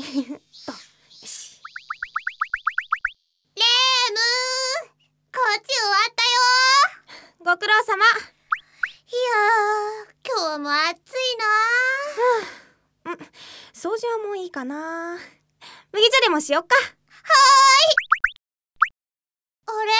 よし。 レームこっち終わったよ。 ご苦労様。 いや今日も暑いな。 掃除はもういいかな。麦茶でもしよっか。 あれ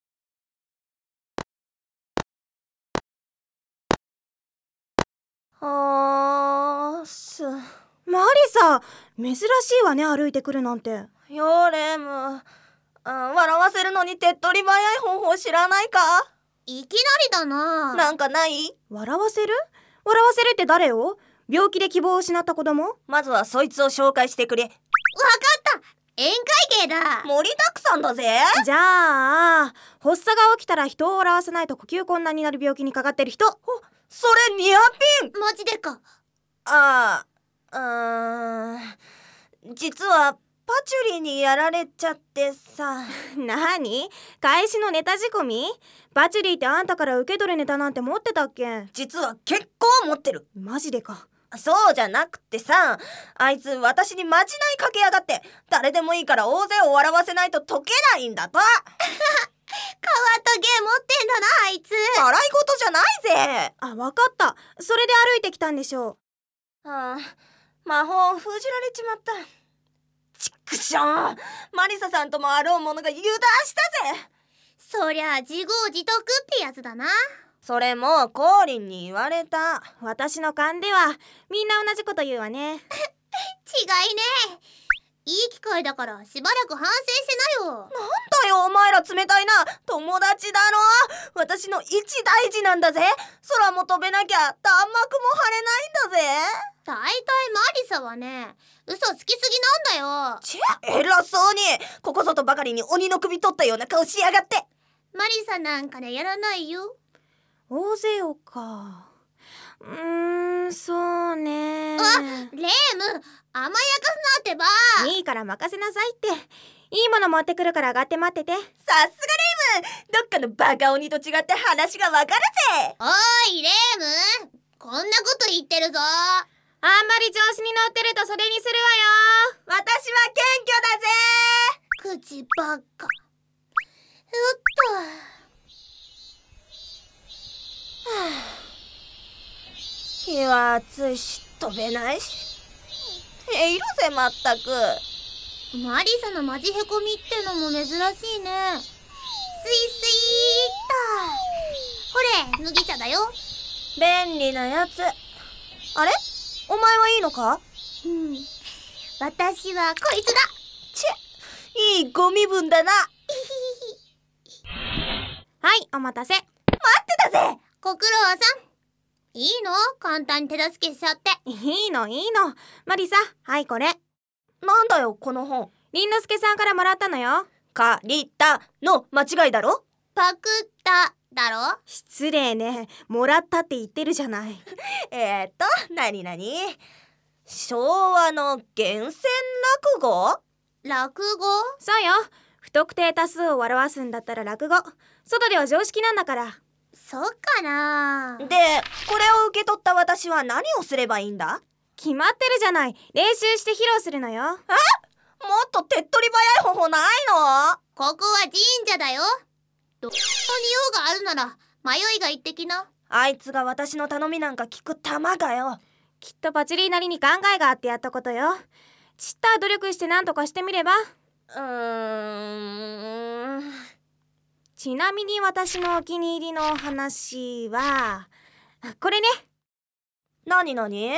マリサ、珍しいわね、歩いてくるなんて。 よレム、笑わせるのに手っ取り早い方法知らないか？ いきなりだな。 なんかない？ 笑わせるって誰を？病気で希望を失った子供？ まずはそいつを紹介してくれ。 わかった、宴会芸だ。 盛りだくさんだぜ。 じゃあ、発作が起きたら人を笑わせないと呼吸困難になる病気にかかってる人。 それニアピン。 マジでか。 実はパチュリにやられちゃってさ。 なに？返しのネタ仕込み？バチュリーってあんたから受け取るネタなんて持ってたっけ？ 実は結構持ってる。 マジでか。 そうじゃなくてさ、あいつ私にまじないかけやがって、誰でもいいから大勢を笑わせないと解けないんだと。 変わった芸持ってんだな、あいつ。 笑い事じゃないぜ。 あ、わかった。それで歩いてきたんでしょう。 魔法封じられちまった。ちくしょう、マリサさんともあろう者が油断したぜ。 そりゃ自業自得ってやつだな。 それもコーリンに言われた。 私の勘ではみんな同じこと言うわね。 違いね。いい機会だからしばらく反省してなよ。 なんだよお前ら冷たいな。友達だろ。私の一大事なんだぜ。空も飛べなきゃ弾幕も張れないんだぜ。 だいたいマリサはね、嘘つきすぎなんだよ。 ちぇ、偉そうに。ここぞとばかりに鬼の首取ったような顔しやがって。 マリサなんかでやらないよ。 大勢をか。そうね。 レーム、甘やかすなってば。 いいから任せなさいって。いいもの持ってくるから上がって待ってて。 さすがレイム、どっかのバカ鬼と違って話がわかるぜ。 おいレーム、こんなこと言ってるぞ。 あんまり調子に乗ってるとそれにするわよ。 私は謙虚だぜ。 口ばっか。 日は暑いし飛べないし。いるぜまったく。 マリサのマジへこみってのも珍しいね。スイスイーっと。ほれ、麦茶だよ。 便利なやつ。あれ、お前はいいのか？ 私はこいつだ。 いいご身分だな。 はい、お待たせ。 待ってたぜ。 ご苦労さん。いいの？簡単に手助けしちゃって。 いいの。マリサ、はいこれ。 なんだよこの本。 りんのすけさんからもらったのよ。 借りたの間違いだろ。 パクっただろ。 失礼ね。もらったって言ってるじゃない。 なに昭和の厳選落語？ 落語？ そうよ。不特定多数を表すんだったら落語。外では常識なんだから。 そうかな。 で、これを受け取った私は何をすればいいんだ？ 決まってるじゃない。練習して披露するのよ。 もっと手っ取り早い方法ないの？ ここは神社だよ。どこに用があるなら迷いが一滴な。 あいつが私の頼みなんか聞く玉がよ。 きっとパチリーなりに考えがあってやったことよ。ちった努力して何とかしてみれば。ちなみに私のお気に入りのお話はこれね。 なに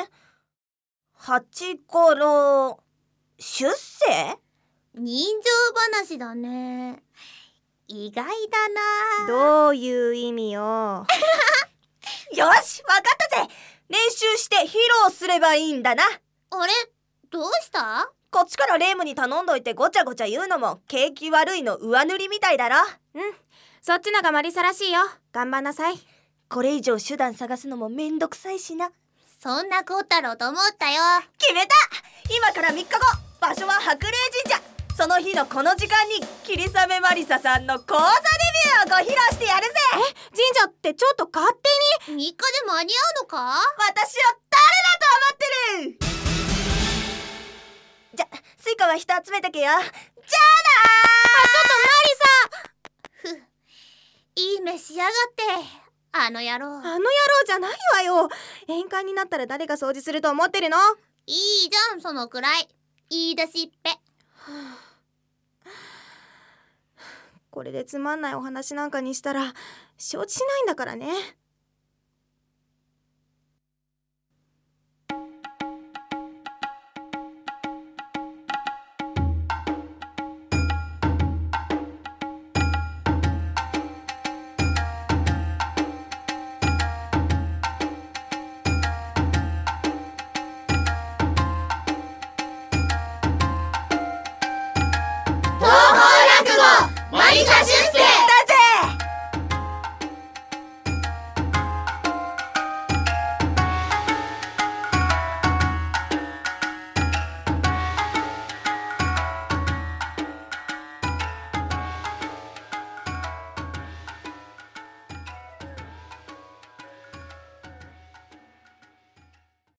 八五郎出世？ 人情話だね。意外だな。 どういう意味よ。 よし、わかったぜ。練習して披露すればいいんだな。 あれ、どうした？ こっちからレイムに頼んどいてごちゃごちゃ言うのも景気悪いの上塗りみたいだろ。 そっちのがマリサらしいよ。頑張んなさい。 これ以上手段探すのもめんどくさいしな。 そんなこったろうと思ったよ。 決めた。今から3日後、場所は白麗神社。その日のこの時間に霧雨マリサさんの講座デビューをご披露してやるぜ。 神社ってちょっと勝手に。 3日で間に合うのか？ 私を誰だと思ってる。 は人集めてけよ。じゃあなふいい目しやがってあの野郎。 あの野郎じゃないわよ。宴会になったら誰が掃除すると思ってるの？ いいじゃんそのくらい。言い出しっぺ。 これでつまんないお話なんかにしたら承知しないんだからね。